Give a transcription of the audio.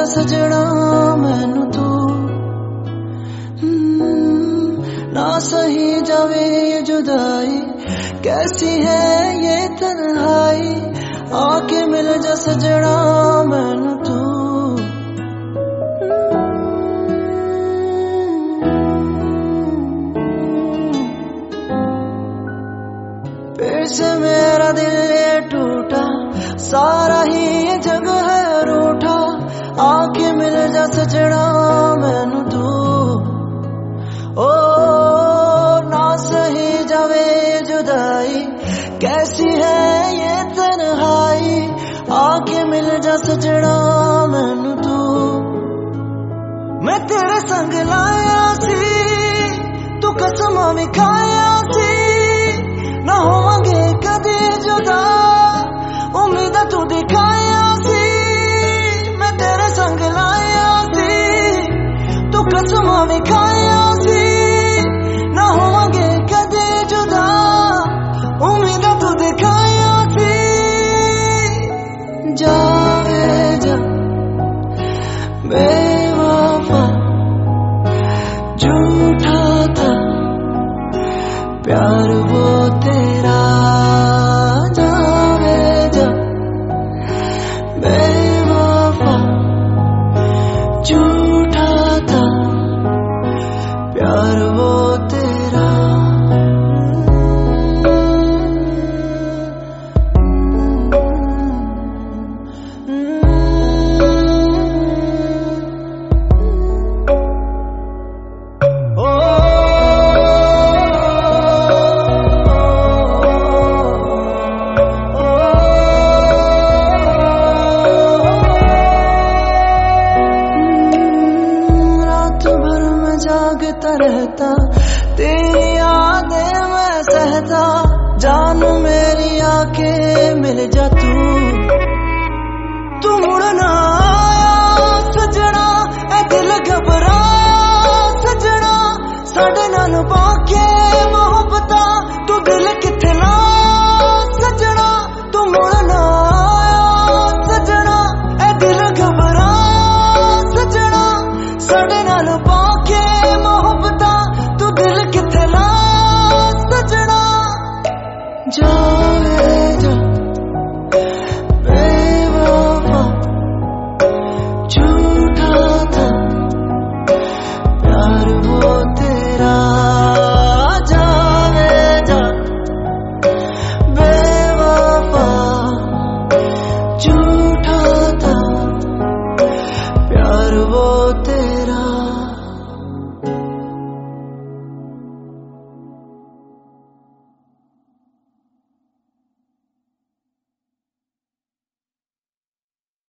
सजना मैनू तू ना सही जावे ये जुदाई, कैसी है ये तन्हाई, आके मिल जा सजना मैनू तू। फिर से मेरा दिल ये टूटा, सारा ही ये जग है रूठा, आके मिल जा सजना मैनू तू। ओ ना सही जावे जुदाई, कैसी है ये तन्हाई, आके मिल जा सजना मैनू तू। मैं तेरे संग लाया सी, तू कसमां भी खाया सी, ना होवांगे कदे जुदा, उम्मीद तू दिखाया सी। मैं तेरे संग लाया सी, तू कसमां भी खाया सी, ना होवांगे कदे जुदा, उम्मीद तू दिखाया सी। जावे जा बेवफा, झूठा था प्यार वो तेरा। जावे जा बेवफा, झूठा था प्यार वो तेरा। जागता रहता तेरी यादें मैं सहता, जान मेरी आके मिल जा तू मुड़ना आया सजना, ए दिल घबराया सजना, साडे नाल पाके मोहब्बता, तू दिल किथे लाया सजना, तू मुड़ना आया सजना, ए दिल घबराया सजना, साडे नाल पाके मोहब्बता, तू दिल किथे लाया सजना। जा